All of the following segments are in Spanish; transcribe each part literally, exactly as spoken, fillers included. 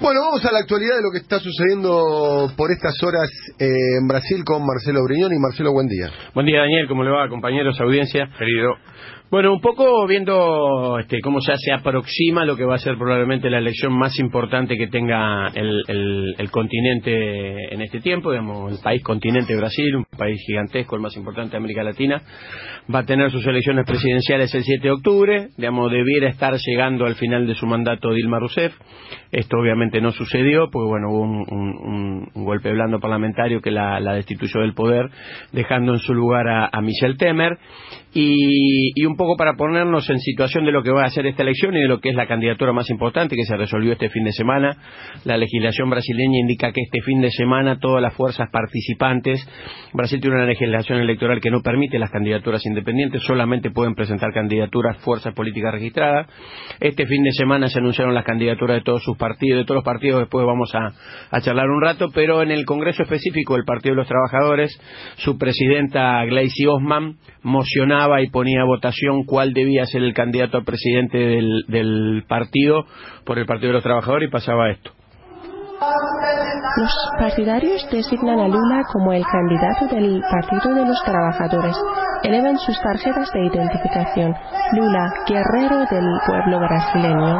Bueno, vamos a la actualidad de lo que está sucediendo por estas horas eh, en Brasil con Marcelo Brignoni. Marcelo, buen día. Buen día, Daniel, ¿cómo le va, compañeros, audiencia? Querido. Bueno, un poco viendo este, cómo ya se aproxima lo que va a ser probablemente la elección más importante que tenga el, el, el continente en este tiempo, digamos, el país continente Brasil, un país gigantesco, el más importante de América Latina, va a tener sus elecciones presidenciales el siete de octubre, digamos, debiera estar llegando al final de su mandato Dilma Rousseff. Esto obviamente no sucedió, porque bueno, hubo un, un, un golpe blando parlamentario que la, la destituyó del poder, dejando en su lugar a, a Michel Temer, y, y un poco para ponernos en situación de lo que va a ser esta elección y de lo que es la candidatura más importante que se resolvió este fin de semana. La legislación brasileña indica que este fin de semana todas las fuerzas participantes, Brasil tiene una legislación electoral que no permite las candidaturas independientes, solamente pueden presentar candidaturas fuerzas políticas registradas. Este fin de semana se anunciaron las candidaturas de todos sus partidos, de todos los partidos, después vamos a, a charlar un rato, pero en el Congreso específico del Partido de los Trabajadores, su presidenta Gleisi Hoffmann mocionaba y ponía a votación cuál debía ser el candidato a presidente del, del partido por el Partido de los Trabajadores, y pasaba esto. Los partidarios designan a Lula como el candidato del Partido de los Trabajadores. Elevan sus tarjetas de identificación. Lula, guerrero del pueblo brasileño.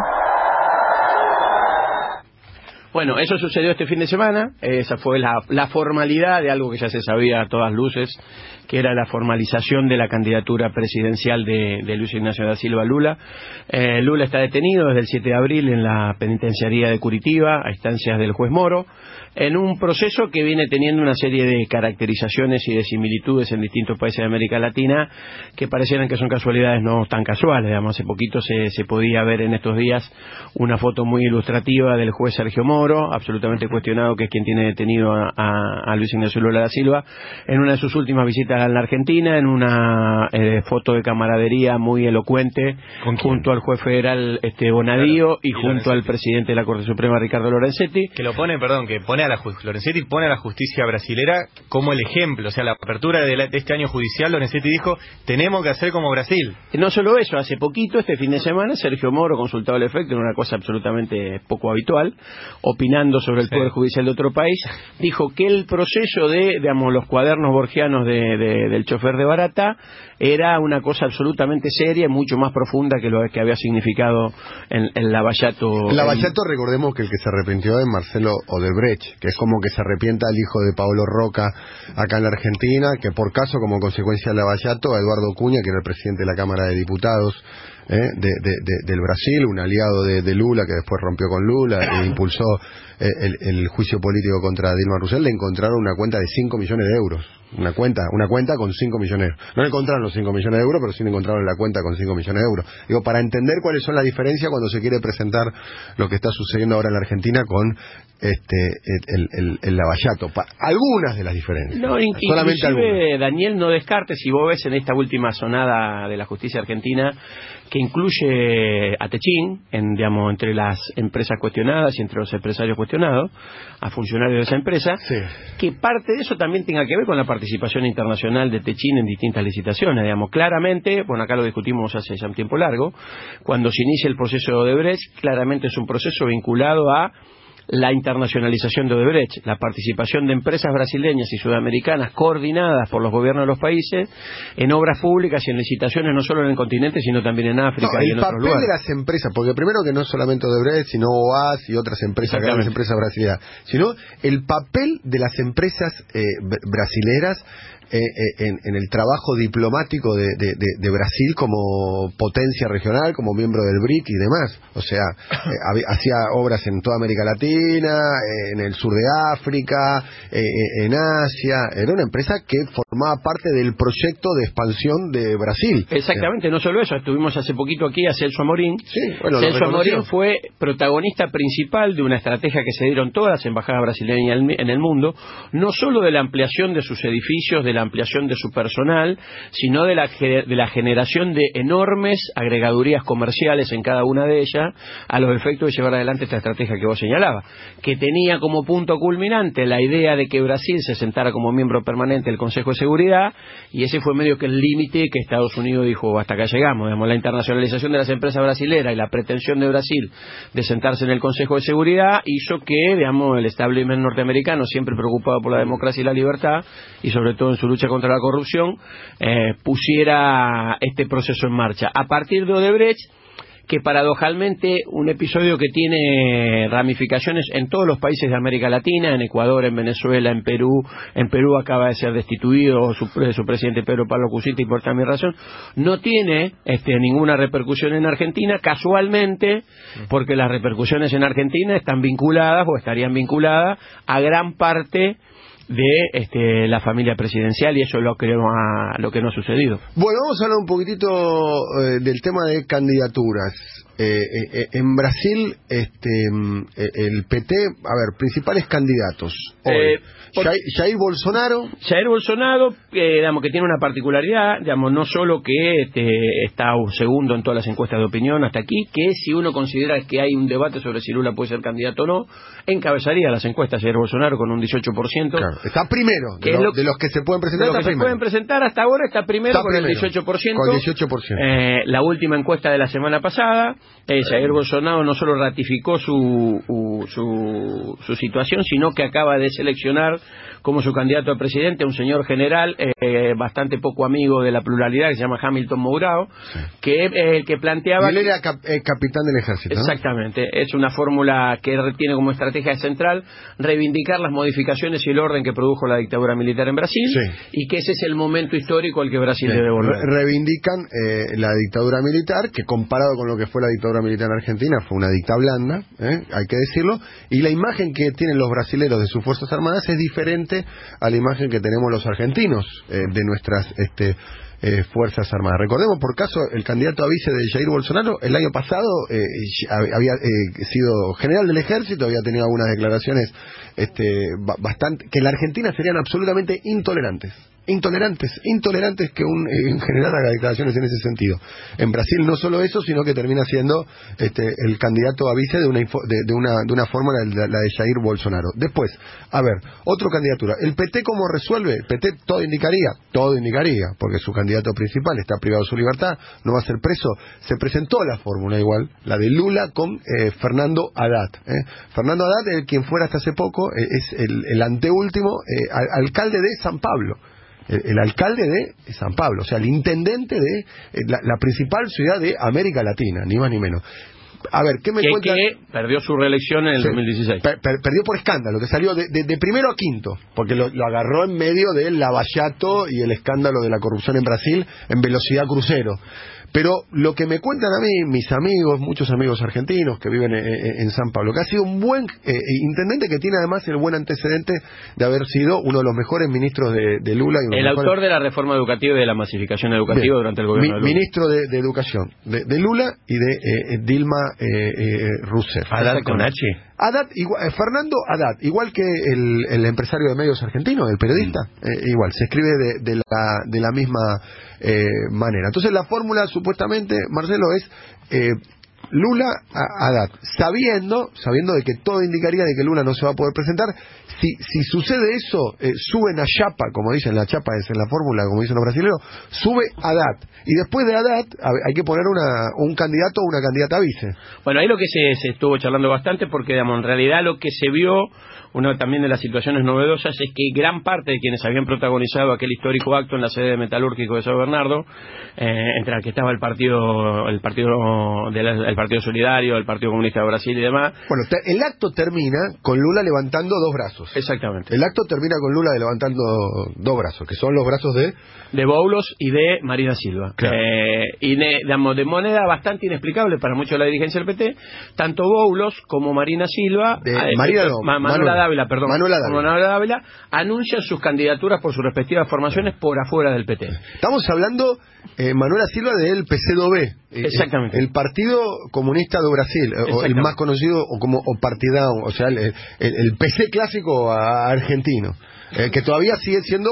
Bueno, eso sucedió este fin de semana. Esa fue la, la formalidad de algo que ya se sabía a todas luces, que era la formalización de la candidatura presidencial de, de Luis Ignacio da Silva Lula. Eh, Lula está detenido desde el siete de abril en la penitenciaría de Curitiba, a instancias del juez Moro, en un proceso que viene teniendo una serie de caracterizaciones y de similitudes en distintos países de América Latina que parecieran que son casualidades no tan casuales. Digamos, hace poquito se, se podía ver en estos días una foto muy ilustrativa del juez Sergio Moro, absolutamente cuestionado, que es quien tiene detenido a, a, a Luis Ignacio Lula da Silva, en una de sus últimas visitas a la Argentina, en una eh, foto de camaradería muy elocuente, junto al juez federal este Bonadío, claro, y, y junto Lorenzetti, al presidente de la Corte Suprema, Ricardo Lorenzetti, que lo pone, perdón, que pone a la Lorenzetti pone a la justicia brasilera como el ejemplo. O sea, la apertura de, la, de este año judicial, Lorenzetti dijo, tenemos que hacer como Brasil. No solo eso, hace poquito, este fin de semana, Sergio Moro, consultado al efecto, en una cosa absolutamente poco habitual, opinando sobre el sí. Poder Judicial de otro país, dijo que el proceso de, digamos, los cuadernos borgianos de, de, del chofer de Barata era una cosa absolutamente seria y mucho más profunda que lo que había significado en, en Lavallato. En Lavallato, en... recordemos que el que se arrepintió es Marcelo Odebrecht, que es como que se arrepienta el hijo de Pablo Roca acá en la Argentina, que por caso, como consecuencia de Lavallato, a Eduardo Cunha, que era el presidente de la Cámara de Diputados ¿eh? de, de, de, del Brasil, un aliado de, de Lula, que después rompió con Lula e impulsó eh, el, el juicio político contra Dilma Rousseff, le encontraron una cuenta de cinco millones de euros. Una cuenta, una cuenta con cinco millones de euros. No le encontraron los cinco millones de euros, pero sí le encontraron la cuenta con cinco millones de euros. Digo, para entender cuáles son las diferencias cuando se quiere presentar lo que está sucediendo ahora en la Argentina con este el, el, el Lavallato. Pa algunas de las diferencias. No, in solamente inclusive, algunas. Daniel, no descartes, si vos ves en esta última sonada de la justicia argentina, que incluye a Techín, en, digamos, entre las empresas cuestionadas y entre los empresarios cuestionados, a funcionarios de esa empresa, sí. Que parte de eso también tenga que ver con la participación internacional de Techín en distintas licitaciones. Digamos, claramente, bueno, acá lo discutimos hace ya un tiempo largo, cuando se inicia el proceso de Odebrecht, claramente es un proceso vinculado a la internacionalización de Odebrecht, la participación de empresas brasileñas y sudamericanas coordinadas por los gobiernos de los países en obras públicas y en licitaciones, no solo en el continente, sino también en África no, y en otros lugares. El papel de las empresas, porque primero que no solamente Odebrecht, sino O A S y otras empresas, grandes empresas brasileñas, sino el papel de las empresas eh, brasileras Eh, eh, en, en el trabajo diplomático de, de, de, de Brasil como potencia regional, como miembro del B R I C y demás. O sea, eh, hacía obras en toda América Latina, eh, en el sur de África, eh, eh, en Asia. Era una empresa que formaba parte del proyecto de expansión de Brasil. Exactamente, no solo eso, estuvimos hace poquito aquí a Celso Amorín. Sí, bueno, Celso Amorín fue protagonista principal de una estrategia que se dieron todas las embajadas brasileñas en el mundo, no solo de la ampliación de sus edificios, de la la ampliación de su personal, sino de la, de la generación de enormes agregadurías comerciales en cada una de ellas, a los efectos de llevar adelante esta estrategia que vos señalabas, que tenía como punto culminante la idea de que Brasil se sentara como miembro permanente del Consejo de Seguridad, y ese fue medio que el límite que Estados Unidos dijo, hasta acá llegamos. Digamos, la internacionalización de las empresas brasileras y la pretensión de Brasil de sentarse en el Consejo de Seguridad hizo que, digamos, el establishment norteamericano, siempre preocupado por la democracia y la libertad, y sobre todo en su lucha contra la corrupción, eh, pusiera este proceso en marcha. A partir de Odebrecht, que paradojalmente un episodio que tiene ramificaciones en todos los países de América Latina, en Ecuador, en Venezuela, en Perú, en Perú acaba de ser destituido su, su presidente Pedro Pablo Kuczynski por esta misma razón, no tiene este, ninguna repercusión en Argentina, casualmente, porque las repercusiones en Argentina están vinculadas o estarían vinculadas a gran parte de este, la familia presidencial, y eso es lo que no ha, lo que no ha sucedido. Bueno, vamos a hablar un poquitito eh, del tema de candidaturas. Eh, eh, en Brasil, este, el P T, a ver, principales candidatos hoy. Eh, por... Jair, Jair Bolsonaro. Jair Bolsonaro, eh, digamos que tiene una particularidad, digamos, no solo que este, está un segundo en todas las encuestas de opinión hasta aquí, que si uno considera que hay un debate sobre si Lula puede ser candidato o no, encabezaría las encuestas Jair Bolsonaro con un dieciocho por ciento. Claro, está primero, de, lo, lo, de los que se pueden presentar. De los que se pueden presentar hasta ahora está primero está con primero, el dieciocho por ciento. Con dieciocho por ciento. Eh, la última encuesta de la semana pasada, eh, Jair Bolsonaro no solo ratificó su, su, su, su situación, sino que acaba de seleccionar como su candidato a presidente a un señor general eh, bastante poco amigo de la pluralidad, que se llama Hamilton Mourão, sí. que es eh, el que planteaba... Y él era cap eh, capitán del ejército, ¿no? Exactamente, es una fórmula que tiene como estrategia central reivindicar las modificaciones y el orden que produjo la dictadura militar en Brasil, sí. y que ese es el momento histórico al que Brasil sí. debe volver. Re reivindican eh, la dictadura militar, que comparado con lo que fue la dictadura militar en Argentina, fue una dicta blanda, ¿eh? hay que decirlo, y la imagen que tienen los brasileros de sus Fuerzas Armadas es diferente a la imagen que tenemos los argentinos eh, de nuestras este, eh, Fuerzas Armadas. Recordemos, por caso, el candidato a vice de Jair Bolsonaro, el año pasado eh, había eh, sido general del ejército, había tenido algunas declaraciones este, bastante que en la Argentina serían absolutamente intolerantes. Intolerantes, intolerantes que un eh, en general haga declaraciones en ese sentido. En Brasil no solo eso, sino que termina siendo este, el candidato a vice de una, de, de una, de una forma la, la de Jair Bolsonaro. Después, a ver, otra candidatura. ¿El P T cómo resuelve? El P T todo indicaría, todo indicaría, porque su candidato principal está privado de su libertad, no va a ser preso. Se presentó la fórmula igual, la de Lula con eh, Fernando Haddad. ¿eh? Fernando Haddad, el quien fuera hasta hace poco, eh, es el, el anteúltimo eh, al, alcalde de San Pablo. El, el alcalde de San Pablo, o sea, el intendente de eh, la, la principal ciudad de América Latina, ni más ni menos. A ver, ¿qué me cuenta? Que perdió su reelección en el sí, dos mil dieciséis. Per, per, perdió por escándalo, que salió de, de, de primero a quinto, porque lo, lo agarró en medio del lavallato y el escándalo de la corrupción en Brasil en velocidad crucero. Pero lo que me cuentan a mí, mis amigos, muchos amigos argentinos que viven en, en, en San Pablo, que ha sido un buen eh, intendente, que tiene además el buen antecedente de haber sido uno de los mejores ministros de, de Lula. Y el mejores... autor de la reforma educativa y de la masificación educativa Bien. durante el gobierno Mi, de Lula. Ministro de, de Educación, de, de Lula y de eh, Dilma eh, eh, Rousseff. Haddad con H. Haddad, igual, eh, Fernando Haddad, igual que el, el empresario de medios argentino, el periodista, mm. eh, igual, se escribe de, de, la, de la misma eh, manera. Entonces la fórmula supuestamente, Marcelo, es eh, Lula a Haddad, sabiendo, sabiendo de que todo indicaría de que Lula no se va a poder presentar. Si, si sucede eso, eh, suben a chapa, como dicen, la chapa es en la fórmula, como dicen los brasileños, sube Haddad. Y después de Haddad hay que poner una, un candidato o una candidata a vice. Bueno, ahí lo que se, se estuvo charlando bastante, porque digamos, en realidad lo que se vio, una también de las situaciones novedosas, es que gran parte de quienes habían protagonizado aquel histórico acto en la sede metalúrgico de San Bernardo, eh, entre el que estaba el partido el partido de la, el partido Solidario, el Partido Comunista de Brasil y demás. Bueno, te, el acto termina con Lula levantando dos brazos. Exactamente. El acto termina con Lula levantando dos brazos, que son los brazos de... de Boulos y de Marina Silva. Claro. Eh, y de, digamos, de manera bastante inexplicable para muchos de la dirigencia del P T, tanto Boulos como Marina Silva, de, eh, Marina no, Ma, Manuela Manuel, Dávila, perdón, Manuela Dávila. Manuela Dávila, anuncian sus candidaturas por sus respectivas formaciones por afuera del P T. Estamos hablando, eh, Manuela Silva, del P C do B. Exactamente. El, el Partido Comunista de Brasil, o el más conocido o como o Partidão, o sea, el, el, el P C clásico argentino, eh, que todavía sigue siendo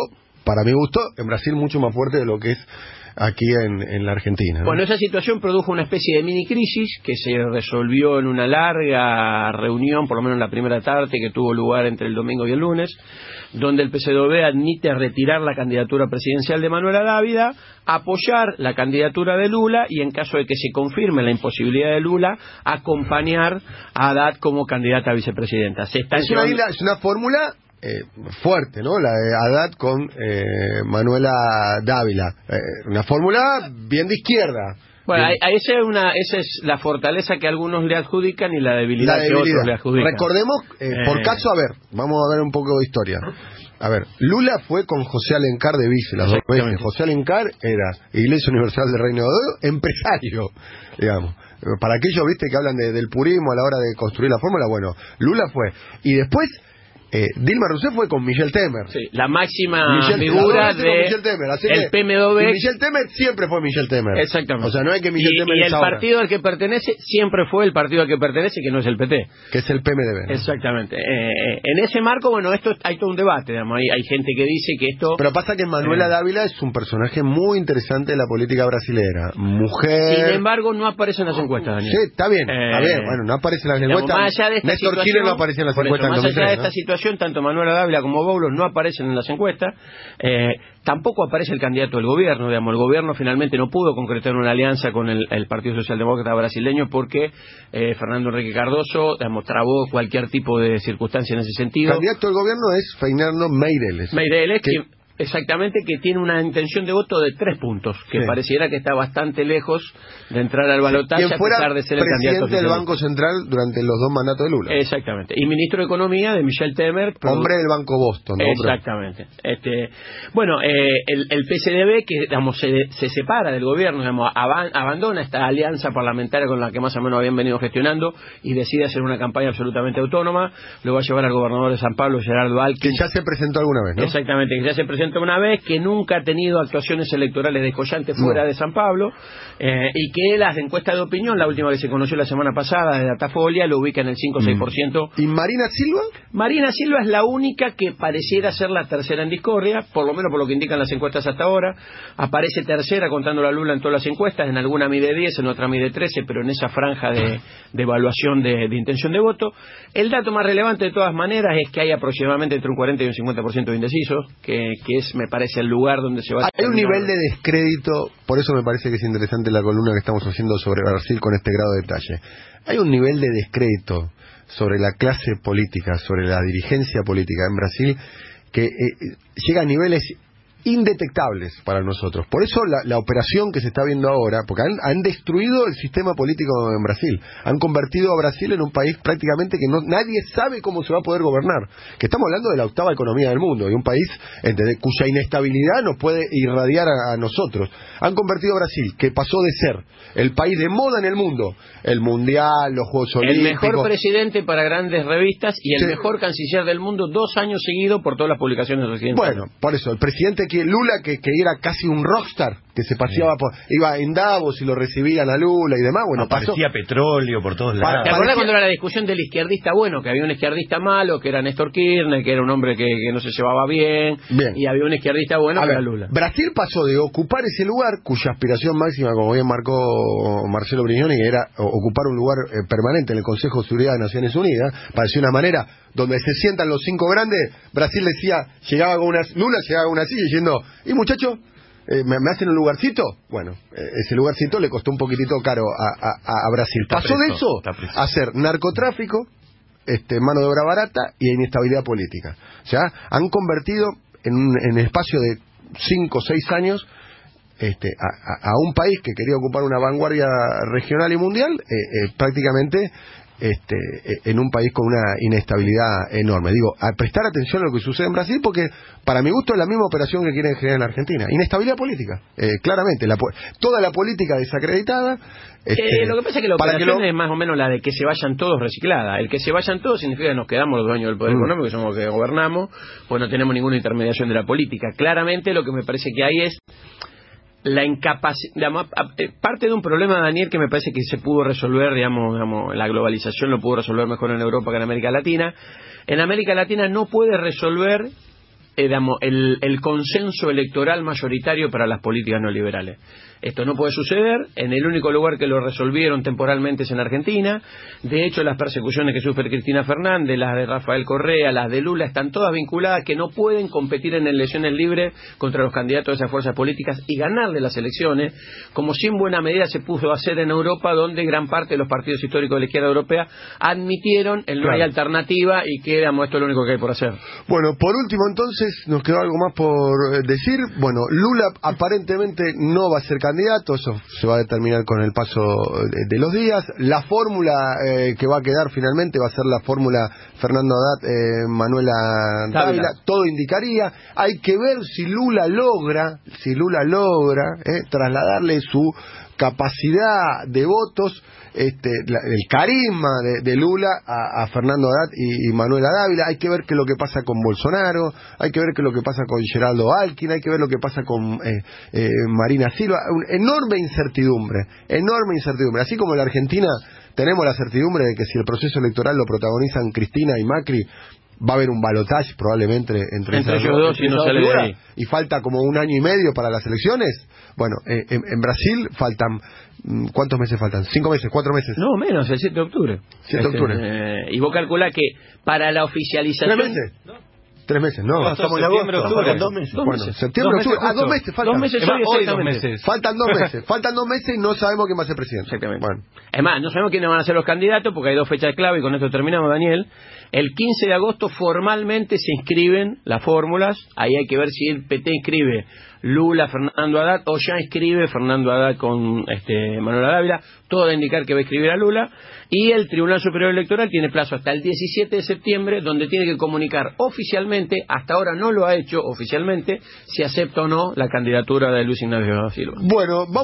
para mi gusto, en Brasil mucho más fuerte de lo que es aquí en, en la Argentina, ¿no? Bueno, esa situación produjo una especie de mini crisis que se resolvió en una larga reunión, por lo menos en la primera tarde, que tuvo lugar entre el domingo y el lunes, donde el P C D B admite retirar la candidatura presidencial de Manuela Dávila, apoyar la candidatura de Lula y, en caso de que se confirme la imposibilidad de Lula, acompañar a Haddad como candidata a vicepresidenta. Se está es, una, llevando... es una fórmula Eh, fuerte, ¿no? La de Haddad con eh, Manuela Dávila. Eh, una fórmula bien de izquierda. Bueno, a, a esa, es una, esa es la fortaleza que algunos le adjudican y la debilidad, la debilidad. que otros le adjudican. Recordemos, eh, eh... por caso, a ver, vamos a ver un poco de historia. A ver, Lula fue con José Alencar de vice las dos veces. José Alencar era Iglesia Universal del Reino de Dios, empresario, digamos. Para aquellos, viste, que hablan de, del purismo a la hora de construir la fórmula, bueno, Lula fue. Y después... Eh, Dilma Rousseff fue con Michel Temer. Sí, la máxima Michel, figura de el P M D B. Michel Temer siempre fue Michel Temer. Exactamente. O sea, no es que Michel y, Temer y es el ahora. partido al que pertenece siempre fue el partido al que pertenece, que no es el P T. Que es el P M D B, ¿no? Exactamente. Eh, en ese marco, bueno, esto hay todo un debate, digamos. Hay, hay gente que dice que esto... Pero pasa que Manuela eh, Dávila es un personaje muy interesante de la política brasilera. Mujer... Sin embargo, no aparece en las encuestas, Daniel. Sí, está bien, eh, está bien. Bueno, no aparece en las encuestas. Digamos, más allá de esta Néstor situación, Kirchner no aparece en las encuestas eso, en dos mil tres, más allá de ¿no? esta situación, tanto Manuela Dávila como Boulos no aparecen en las encuestas. Eh, tampoco aparece el candidato del gobierno. Digamos, el gobierno finalmente no pudo concretar una alianza con el, el Partido Socialdemócrata brasileño porque eh, Fernando Henrique Cardoso, digamos, trabó cualquier tipo de circunstancia en ese sentido. El candidato del gobierno es Fernando Meireles. Meireles, que... que exactamente, que tiene una intención de voto de tres puntos, que sí. pareciera que está bastante lejos de entrar al balotaje, a pesar de ser el candidato presidente del Banco Central durante los dos mandatos de Lula. Exactamente. Y ministro de Economía de Michel Temer. Hombre del Banco Boston, ¿no? Exactamente. Este, bueno, eh, el, el P C D B, que digamos, se, se separa del gobierno, digamos, aban, abandona esta alianza parlamentaria con la que más o menos habían venido gestionando y decide hacer una campaña absolutamente autónoma. Lo va a llevar al gobernador de San Pablo, Gerardo Alckmin. Que ya se presentó alguna vez, ¿no? Exactamente, que ya se presentó una vez, que nunca ha tenido actuaciones electorales descollantes fuera no. de San Pablo, eh, y que las encuestas de opinión, la última que se conoció la semana pasada de Datafolia, lo ubica en el cinco o seis por ciento. ¿Y Marina Silva? Marina Silva es la única que pareciera ser la tercera en discordia, por lo menos por lo que indican las encuestas hasta ahora. Aparece tercera contando la Lula en todas las encuestas, en alguna mide diez, en otra mide trece, pero en esa franja de, de evaluación de, de intención de voto. El dato más relevante de todas maneras es que hay aproximadamente entre un cuarenta y un cincuenta por ciento de indecisos, que, que es, me parece, el lugar donde se va a... Hay un nivel de descrédito, por eso me parece que es interesante la columna que estamos haciendo sobre Brasil con este grado de detalle. Hay un nivel de descrédito sobre la clase política, sobre la dirigencia política en Brasil, que eh, llega a niveles indetectables para nosotros. Por eso la, la operación que se está viendo ahora, porque han, han destruido el sistema político en Brasil, han convertido a Brasil en un país prácticamente que no, nadie sabe cómo se va a poder gobernar, que estamos hablando de la octava economía del mundo, y un país entre, cuya inestabilidad nos puede irradiar a, a nosotros. Han convertido a Brasil, que pasó de ser el país de moda en el mundo, el mundial, los Juegos Olímpicos, el mejor presidente para grandes revistas y el sí. mejor canciller del mundo dos años seguidos por todas las publicaciones occidentales. Bueno, por eso, el presidente que Lula, que, que era casi un rockstar, que se paseaba por, iba en Davos y lo recibían a Lula y demás, bueno, aparecía pasó, petróleo por todos lados. ¿Te acuerdas cuando era la discusión del izquierdista bueno, que había un izquierdista malo, que era Néstor Kirchner, que era un hombre que, que no se llevaba bien, bien, y había un izquierdista bueno, a que ver, era Lula? Brasil pasó de ocupar ese lugar, cuya aspiración máxima, como bien marcó Marcelo Brignoni, era ocupar un lugar eh, permanente en el Consejo de Seguridad de Naciones Unidas, para decir una manera donde se sientan los cinco grandes. Brasil decía, llegaba con una, Lula llegaba con una silla diciendo, y muchachos, eh, ¿me, ¿me hacen un lugarcito? Bueno, eh, ese lugarcito le costó un poquitito caro a, a, a Brasil. Está Pasó preso, de eso a hacer narcotráfico, este, mano de obra barata y inestabilidad política. O sea, han convertido en un en espacio de cinco o seis años este, a, a, a un país que quería ocupar una vanguardia regional y mundial, eh, eh, prácticamente este, en un país con una inestabilidad enorme. Digo, a prestar atención a lo que sucede en Brasil, porque para mi gusto es la misma operación que quieren generar en Argentina. Inestabilidad política, eh, claramente. La, toda la política desacreditada. Este, eh, lo que pasa es que la operación que lo... es más o menos la de que se vayan todos reciclada. El que se vayan todos significa que nos quedamos los dueños del poder mm. económico, que somos los que gobernamos, pues no tenemos ninguna intermediación de la política. Claramente lo que me parece que hay es la incapacidad, parte de un problema, Daniel, que me parece que se pudo resolver, digamos, digamos, la globalización lo pudo resolver mejor en Europa que en América Latina. En América Latina no puede resolver eh, digamos, el, el consenso electoral mayoritario para las políticas neoliberales. Esto no puede suceder. En el único lugar que lo resolvieron temporalmente es en Argentina. De hecho, las persecuciones que sufre Cristina Fernández, las de Rafael Correa, las de Lula, están todas vinculadas, que no pueden competir en elecciones libres contra los candidatos de esas fuerzas políticas y ganarle las elecciones, como si en buena medida se pudo hacer en Europa, donde gran parte de los partidos históricos de la izquierda europea admitieron el no claro. hay alternativa y que, digamos, esto es lo único que hay por hacer. Bueno, por último, entonces, nos quedó algo más por decir. Bueno, Lula aparentemente no va a ser candidato, eso se va a determinar con el paso de, de los días. La fórmula eh, que va a quedar finalmente va a ser la fórmula Fernando Haddad, eh, Manuela Dávila. Todo indicaría. Hay que ver si Lula logra, si Lula logra eh, trasladarle su capacidad de votos, este, la, el carisma de, de Lula a, a Fernando Haddad y, y Manuela Dávila. Hay que ver qué es lo que pasa con Bolsonaro, hay que ver qué es lo que pasa con Geraldo Alckmin, hay que ver lo que pasa con eh, eh, Marina Silva. Una enorme incertidumbre, enorme incertidumbre. Así como en la Argentina tenemos la certidumbre de que si el proceso electoral lo protagonizan Cristina y Macri, va a haber un balotaje probablemente entre, entre ellos dos, entre y no sale de ahí. Y falta como un año y medio para las elecciones. Bueno, eh, en, en Brasil faltan, ¿cuántos meses faltan? ¿Cinco meses? ¿Cuatro meses? No, menos, el siete de octubre. siete de octubre. Eh, y vos calculás que para la oficialización... ¿Tres meses? ¿No? Tres meses, no. no estamos en agosto. Octubre. Dos meses. Dos bueno, meses. septiembre, dos meses octubre. Ah, dos meses faltan. Dos meses, hoy, hoy dos meses. Faltan dos meses. Faltan dos meses y no sabemos quién va a ser presidente. Exactamente. Bueno. Es más, no sabemos quiénes van a ser los candidatos porque hay dos fechas clave y con esto terminamos, Daniel. El quince de agosto formalmente se inscriben las fórmulas. Ahí hay que ver si el P T inscribe Lula, Fernando Haddad, o ya inscribe Fernando Haddad con este, Manuela Dávila. Todo da indicar que va a escribir a Lula. Y el Tribunal Superior Electoral tiene plazo hasta el diecisiete de septiembre, donde tiene que comunicar oficialmente, hasta ahora no lo ha hecho oficialmente, si acepta o no la candidatura de Luis Ignacio Silva. Bueno, vamos